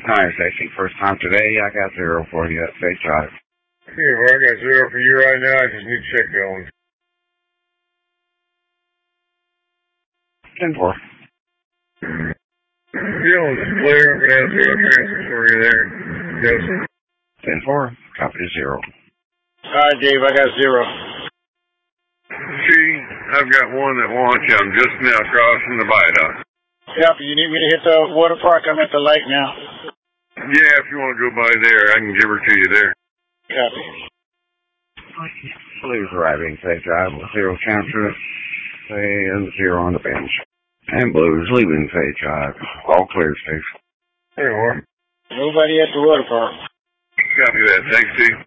Hi, Station. First time today. I got 0 for you at Safe Drive. Yeah, well, I got 0 for you right now. I just need to check going. 10-4. It's clear. Got 0 transfers for you there. Yes. 10-4. Copy 0. Alright, Dave, I got 0. See, I've got one that wants you. I'm just now crossing the viaduct. Copy. You need me to hit the water park? I'm at the lake now. Yeah, if you want to go by there, I can give her to you there. Copy. Blues arriving Safe Drive with 0 transfers and 0 on the bench. And Blues leaving Safe Drive. All clear, Steve. There you are. Nobody at the water park. Copy that. Thanks, Steve.